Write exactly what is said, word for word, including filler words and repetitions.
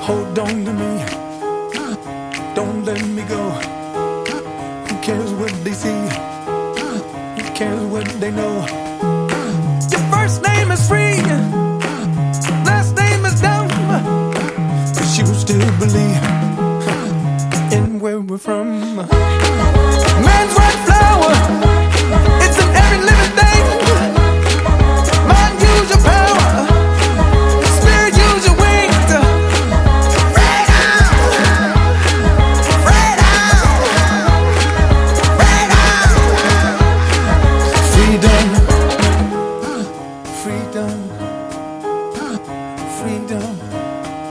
Hold on to me, don't let me go. Who cares what they see? Who cares what they know? Your first name is free.